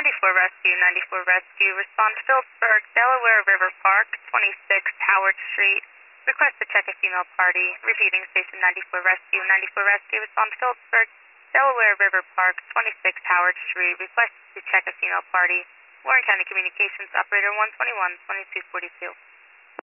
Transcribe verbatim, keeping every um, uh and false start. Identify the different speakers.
Speaker 1: ninety-four Rescue, ninety-four Rescue. Respond to Phillipsburg, Delaware River Park, twenty-six Howard Street. Request to check a female party. Repeating, Station ninety-four Rescue, ninety-four Rescue. Respond to Phillipsburg, Delaware River Park, twenty-six Howard Street. Request to check a female party. Warren County Communications, Operator one twenty-one, twenty-two forty-two.